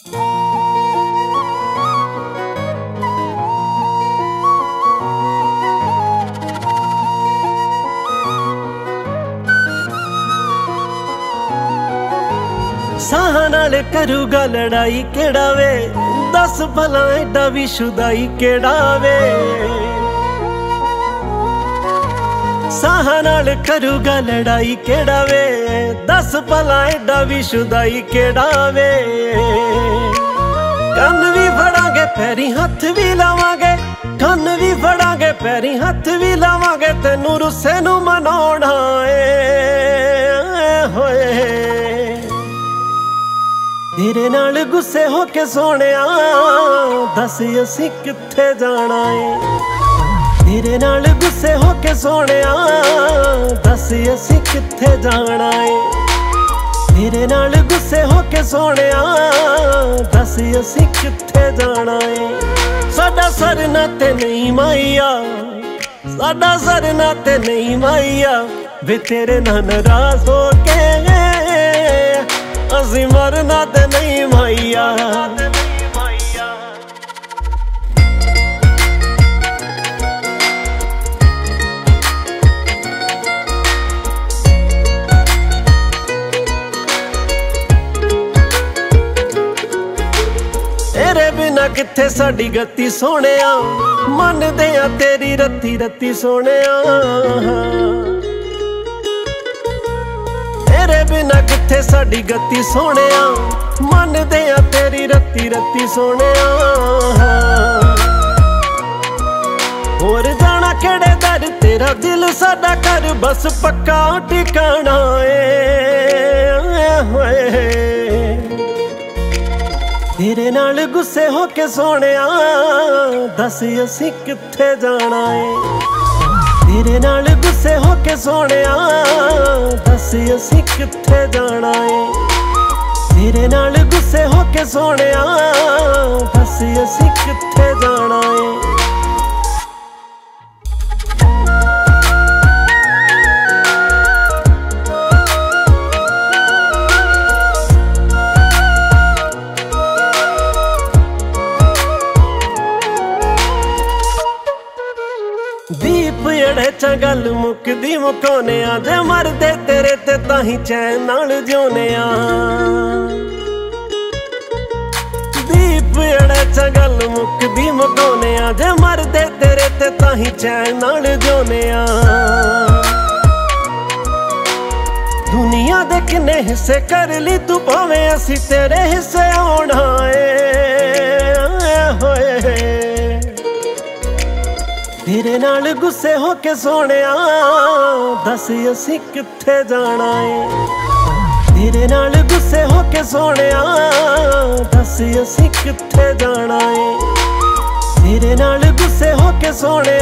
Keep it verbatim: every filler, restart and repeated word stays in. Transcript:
साहां नाल करूगा लड़ाई केड़ा वे, दस भला एडा भी शुदाई केड़ा वे। साहां नाल करूगा लड़ाई केड़ा वे, दस भला एडा भी शुदाई केड़ा वे। कन्न भी फड़ांगे पैरी हथ भी लावांगे, कन्न भी फड़ांगे पैरी हथ भी लावांगे, तेनू रुस्से नू मनाउणा ए होए। तेरे नाल गुस्से होके सोहणिया दस असीं कित्थे जाना है। तेरे नाल गुस्से होके सोहणिया दस असीं कित्थे जाना है। तेरे नाल गुस्से होके सोहणिया दस असीं कित्थे जाना है। साडा सरना ते नहीं माईया, साडा सरना ते नहीं माईया, वे तेरे नाल नाराज होके असीं मरना ते नहीं माईया। तेरे बिना कित्थे साडी गति सोहणिया, मनदे आ तेरी रत्ती रत्ती सोहणिया। तेरे बिना कित्थे साडी गति सोहणिया, मनदे आ तेरी रत्ती रत्ती सोहणिया। होर जाना केड़े दर, तेरा दिल साडा घर बस पक्का ठिकाना ए होए। तेरे नाल गुस्से होके सोहणिया दस असीं कित्थे जाना है। तेरे नाल गुस्से होके सोहणिया दस असीं कित्थे जाना है। तेरे नाल गुस्से होके सोहणिया दस असीं कित्थे जाना है। दीप अड़े च गल मुकदी मुकाने आ, जे मरदे तेरे ते ताही चैन नाल जिउने आ। दीप अड़े च गल मुकदी मुकाने आ, जे मरदे तेरे ते ताही चैन नाल जिउने आ। दुनिया दे किन्ने हिस्से कर ली तू, भावें असीं तेरे हिस्से आउणा ए होए। तेरे नाल गुस्से होके सोहणिया दस असीं कित्थे जाना है। तेरे नाल गुस्से होके सोहणिया दस असीं कित्थे जाना है। तेरे नाल गुस्से होके सोहणिया